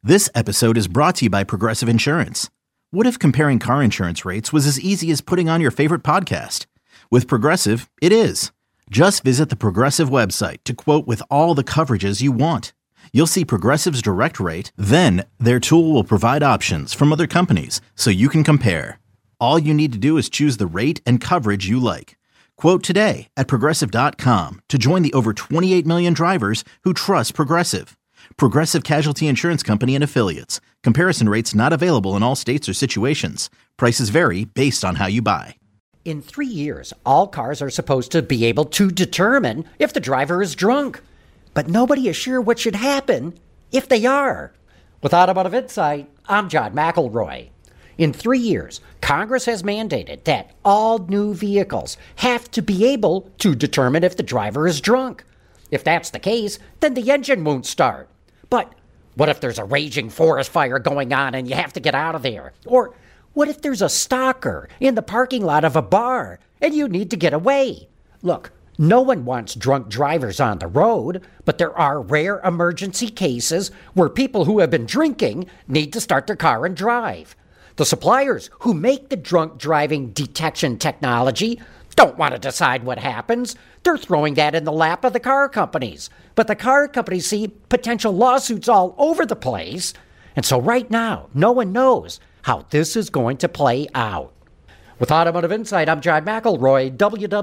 This episode is brought to you by Progressive Insurance. What if comparing car insurance rates was as easy as putting on your favorite podcast? With Progressive, it is. Just visit the Progressive website to quote with all the coverages you want. You'll see Progressive's direct rate, then their tool will provide options from other companies so you can compare. All you need to do is choose the rate and coverage you like. Quote today at Progressive.com to join the over 28 million drivers who trust Progressive. Progressive Casualty Insurance Company and Affiliates. Comparison rates not available in all states or situations. Prices vary based on how you buy. In 3 years, all cars are supposed to be able to determine if the driver is drunk. But nobody is sure what should happen if they are. With Automotive Insight, I'm John McElroy. In 3 years, Congress has mandated that all new vehicles have to be able to determine if the driver is drunk. If that's the case, then the engine won't start. But what if there's a raging forest fire going on and you have to get out of there? Or what if there's a stalker in the parking lot of a bar and you need to get away? Look, no one wants drunk drivers on the road, but there are rare emergency cases where people who have been drinking need to start their car and drive. The suppliers who make the drunk driving detection technology don't want to decide what happens. They're throwing that in the lap of the car companies. But the car companies see potential lawsuits all over the place. And so right now, no one knows how this is going to play out. With Automotive Insight, I'm John McElroy,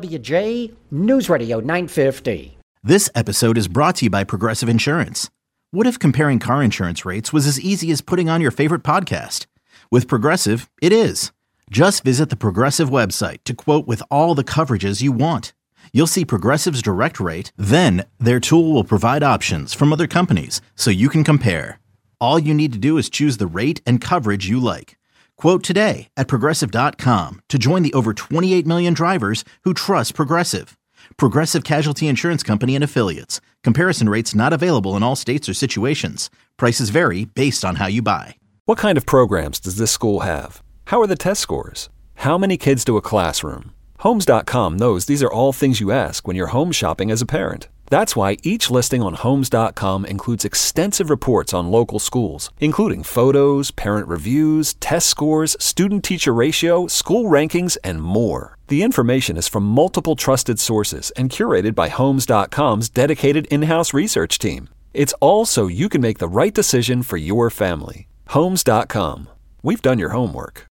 WWJ News Radio 950. This episode is brought to you by Progressive Insurance. What if comparing car insurance rates was as easy as putting on your favorite podcast? With Progressive, it is. Just visit the Progressive website to quote with all the coverages you want. You'll see Progressive's direct rate, then their tool will provide options from other companies so you can compare. All you need to do is choose the rate and coverage you like. Quote today at Progressive.com to join the over 28 million drivers who trust Progressive. Progressive Casualty Insurance Company and Affiliates. Comparison rates not available in all states or situations. Prices vary based on how you buy. What kind of programs does this school have? How are the test scores? How many kids to a classroom? Homes.com knows these are all things you ask when you're home shopping as a parent. That's why each listing on Homes.com includes extensive reports on local schools, including photos, parent reviews, test scores, student-teacher ratio, school rankings, and more. The information is from multiple trusted sources and curated by Homes.com's dedicated in-house research team. It's all so you can make the right decision for your family. Homes.com. We've done your homework.